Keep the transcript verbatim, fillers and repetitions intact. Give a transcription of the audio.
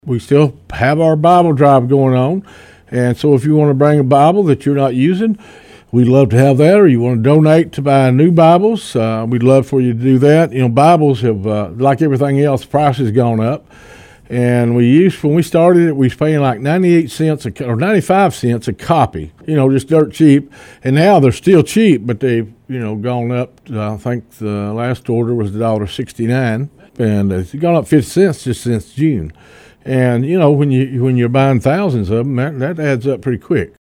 We still have our Bible drive going on, and so if you want to bring a Bible that you're not using, we'd love to have that, or you want to donate to buy new Bibles, uh, we'd love for you to do that. You know, Bibles have, uh, like everything else, the price has gone up. And we used, when we started it, we was paying like ninety-eight cents a, or ninety-five cents a copy, you know, just dirt cheap. And now they're still cheap, but they've, you know, gone up. Uh, I think the last order was one dollar sixty-nine, and it's gone up fifty cents just since June. And, you know, when, you, when you're buying thousands of them, that, that adds up pretty quick.